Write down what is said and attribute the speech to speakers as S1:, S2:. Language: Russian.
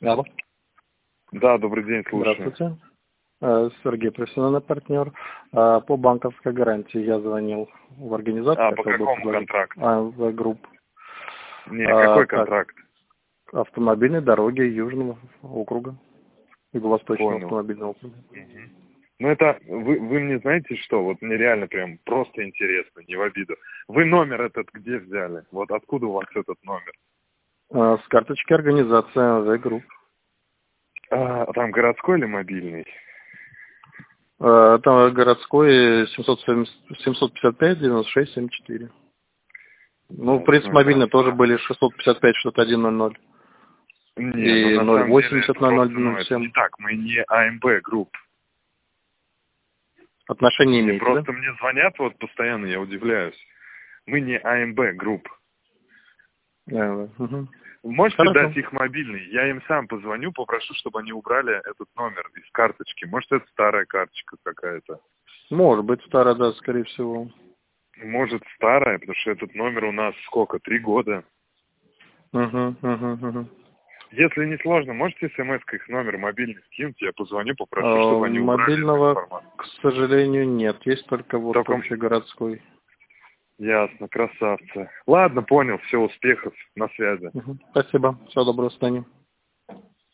S1: Алло.
S2: Да, добрый день, слушаю.
S1: Здравствуйте. Сергей, профессиональный партнер. По банковской гарантии я звонил в организацию.
S2: По какому контракту?
S1: АМВ Групп.
S2: Не, какой контракт?
S1: Автомобильные дороги Южного округа. Юго-Восточного
S2: Понял.
S1: автомобильного округа.
S2: Угу. Ну это, вы мне знаете что, вот мне реально прям просто интересно, не в обиду. Вы номер этот где взяли? Вот откуда у вас этот номер?
S1: С карточки организации АМВ Групп.
S2: Там городской или мобильный?
S1: Там городской 755-96-74. Ну, в принципе, мобильные тоже были 655-61-00.
S2: Не,
S1: И
S2: ну на самом деле это просто, это
S1: 080-00-07.
S2: не так, мы не АМБ Групп.
S1: Отношения
S2: Мне
S1: имеете,
S2: просто
S1: да?
S2: мне звонят вот постоянно, я удивляюсь. Мы не АМБ Групп.
S1: Угу.
S2: Можете
S1: Хорошо.
S2: дать их мобильный? Я им сам позвоню, попрошу, чтобы они убрали этот номер из карточки. Может, это старая карточка какая-то.
S1: Может быть, старая, да, скорее всего.
S2: Может, старая, потому что этот номер у нас сколько? 3 года.
S1: Угу.
S2: Если не сложно, можете смс-кой их номер мобильный скинуть, я позвоню, попрошу, чтобы они убрали эту
S1: Мобильного,
S2: информацию.
S1: к сожалению, нет. Есть только вот
S2: Только...
S1: общегородской.
S2: Ясно, красавцы. Ладно, понял, все, успехов, на связи.
S1: Спасибо. Всего доброго, до свидания.